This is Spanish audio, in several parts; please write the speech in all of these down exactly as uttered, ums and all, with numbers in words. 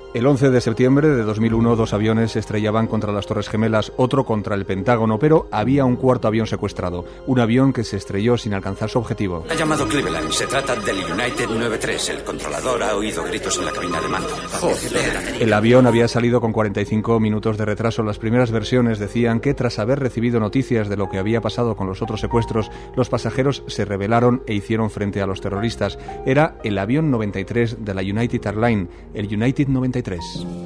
El once de septiembre de dos mil uno, dos aviones se estrellaban contra las Torres Gemelas, otro contra el Pentágono, pero había un cuarto avión secuestrado, un avión que se estrelló sin alcanzar su objetivo. Ha llamado Cleveland, se trata del United noventa y tres. El controlador ha oído gritos en la cabina de mando. Joder. El avión había salido con cuarenta y cinco minutos de retraso. Las primeras versiones decían que tras haber recibido noticias de lo que había pasado con los otros secuestros, los pasajeros se rebelaron e hicieron frente a los terroristas. Era el avión noventa y tres de la United Airlines, el United noventa y tres.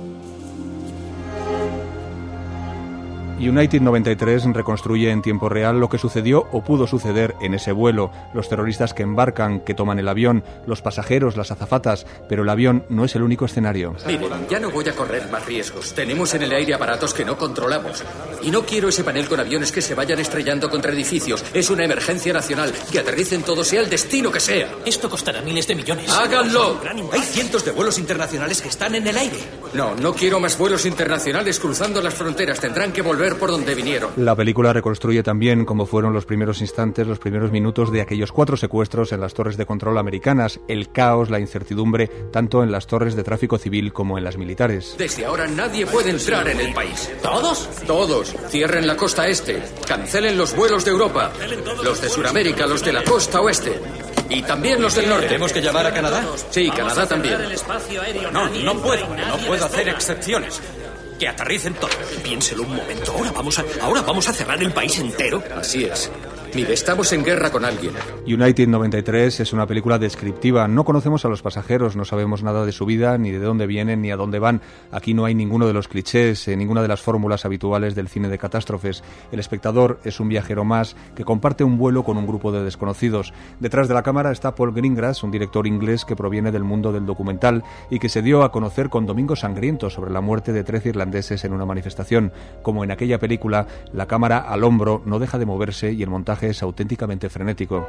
United noventa y tres reconstruye en tiempo real lo que sucedió o pudo suceder en ese vuelo, los terroristas que embarcan, que toman el avión, los pasajeros, las azafatas, pero el avión no es el único escenario. Miren, ya no voy a correr más riesgos. Tenemos en el aire aparatos que no controlamos. Y no quiero ese panel con aviones que se vayan estrellando contra edificios. Es una emergencia nacional. Que aterricen todos, sea el destino que sea. Esto costará miles de millones. ¡Háganlo! Hay cientos de vuelos internacionales que están en el aire. No, no quiero más vuelos internacionales cruzando las fronteras. Tendrán que volver por donde vinieron. La película reconstruye también cómo fueron los primeros instantes, los primeros minutos de aquellos cuatro secuestros en las torres de control americanas, el caos, la incertidumbre, tanto en las torres de tráfico civil como en las militares. Desde ahora nadie puede entrar en el país. ¿Todos? Todos. Cierren la costa este. Cancelen los vuelos de Europa. Los de Sudamérica, los de la costa oeste. Y también los del norte. ¿Tenemos que llamar a Canadá? Sí, Canadá también. No, no puedo. No puedo hacer excepciones. Que aterricen todos. Piénselo un momento. Ahora vamos a, ahora vamos a cerrar el país entero. Así es. Mire, estamos en guerra con alguien. United noventa y tres es una película descriptiva. No conocemos a los pasajeros, no sabemos nada de su vida, ni de dónde vienen, ni a dónde van. Aquí no hay ninguno de los clichés, eh, ninguna de las fórmulas habituales del cine de catástrofes. El espectador es un viajero más que comparte un vuelo con un grupo de desconocidos. Detrás de la cámara está Paul Greengrass, un director inglés que proviene del mundo del documental y que se dio a conocer con Domingo Sangriento sobre la muerte de trece irlandeses en una manifestación. Como en aquella película, la cámara al hombro no deja de moverse y el montaje es auténticamente frenético.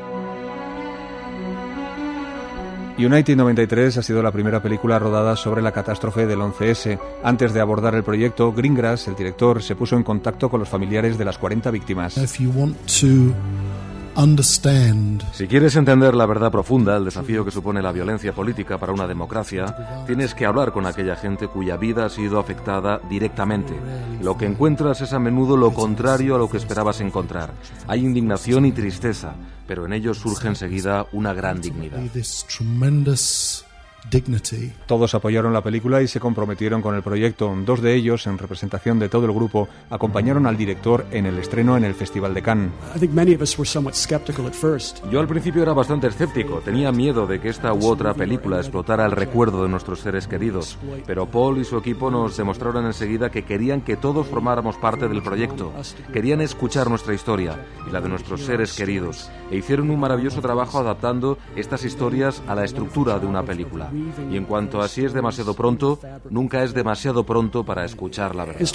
United noventa y tres ha sido la primera película rodada sobre la catástrofe del once ese. Antes de abordar el proyecto, Greengrass, el director, se puso en contacto con los familiares de las cuarenta víctimas. Understand. Si quieres entender la verdad profunda, el desafío que supone la violencia política para una democracia, tienes que hablar con aquella gente cuya vida ha sido afectada directamente. Lo que encuentras es a menudo lo contrario a lo que esperabas encontrar. Hay indignación y tristeza, pero en ellos surge enseguida una gran dignidad. Dignity. Todos apoyaron la película y se comprometieron con el proyecto. Dos de ellos, en representación de todo el grupo, acompañaron al director en el estreno en el Festival de Cannes. Yo al principio era bastante escéptico, tenía miedo de que esta u otra película explotara el recuerdo de nuestros seres queridos, pero Paul y su equipo nos demostraron enseguida que querían que todos formáramos parte del proyecto, querían escuchar nuestra historia y la de nuestros seres queridos, e hicieron un maravilloso trabajo adaptando estas historias a la estructura de una película. Y en cuanto a si es demasiado pronto, nunca es demasiado pronto para escuchar la verdad.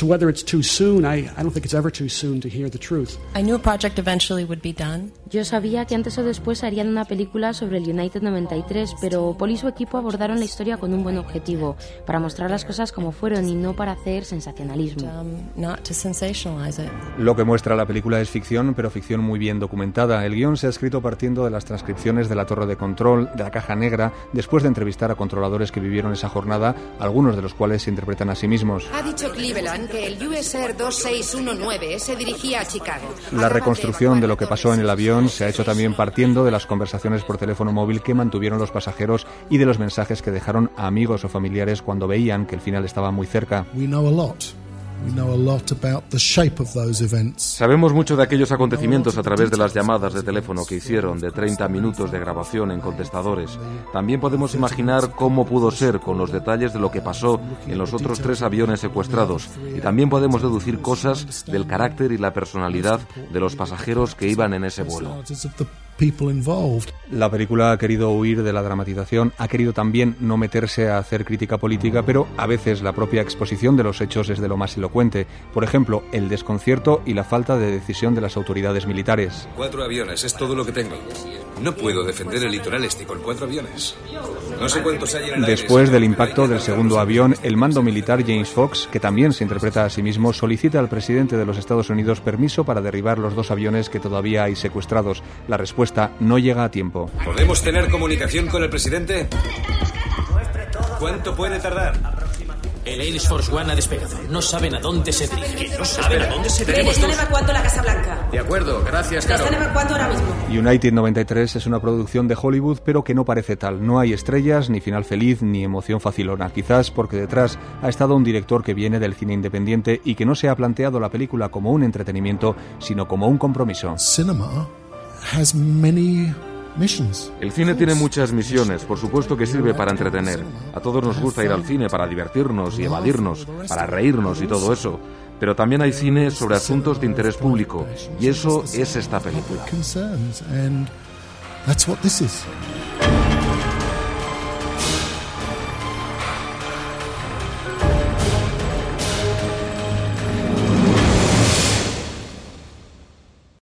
Yo sabía que antes o después harían una película sobre el United noventa y tres, pero Paul y su equipo abordaron la historia con un buen objetivo, para mostrar las cosas como fueron y no para hacer sensacionalismo. Lo que muestra la película es ficción, pero ficción muy bien documentada. El guión se ha escrito partiendo de las transcripciones de la torre de control, de la caja negra, después de entrevistar a controladores que vivieron esa jornada, algunos de los cuales se interpretan a sí mismos. Ha dicho Cleveland que el U S Air dos seis uno nueve se dirigía a Chicago. La reconstrucción de lo que pasó en el avión se ha hecho también partiendo de las conversaciones por teléfono móvil que mantuvieron los pasajeros y de los mensajes que dejaron a amigos o familiares cuando veían que el final estaba muy cerca. We know a lot. We know a lot about the shape of those events. Sabemos mucho de aquellos acontecimientos a través de las llamadas de teléfono que hicieron, de treinta minutos de grabación en contestadores. También podemos imaginar cómo pudo ser con los detalles de lo que pasó en los otros tres aviones secuestrados. Y también podemos deducir cosas del carácter y la personalidad de los pasajeros que iban en ese vuelo. La película ha querido huir de la dramatización, ha querido también no meterse a hacer crítica política, pero a veces la propia exposición de los hechos es de lo más elocuente. Por ejemplo, el desconcierto y la falta de decisión de las autoridades militares. Cuatro aviones, es todo lo que tengo. No puedo defender el litoral este con cuatro aviones. No sé cuántos hay en el aire. Después del impacto del segundo avión, el mando militar James Fox, que también se interpreta a sí mismo, solicita al presidente de los Estados Unidos permiso para derribar los dos aviones que todavía hay secuestrados. La respuesta no llega a tiempo. ¿Podemos tener comunicación con el presidente? ¿Cuánto puede tardar? El Air Force One ha despegado. No saben a dónde se dirigen. No saben a dónde se Ven, dirigen. están evacuando la Casa Blanca. De acuerdo, gracias, La Carol. están evacuando ahora mismo. United noventa y tres es una producción de Hollywood, pero que no parece tal. No hay estrellas, ni final feliz, ni emoción facilona. Quizás porque detrás ha estado un director que viene del cine independiente y que no se ha planteado la película como un entretenimiento, sino como un compromiso. Cinema has many missions. El cine tiene muchas misiones, por supuesto que sirve para entretener. A todos nos gusta ir al cine para divertirnos y evadirnos, para reírnos y todo eso. Pero también hay cine sobre asuntos de interés público, y eso es esta película. Concerns, and that's what this is.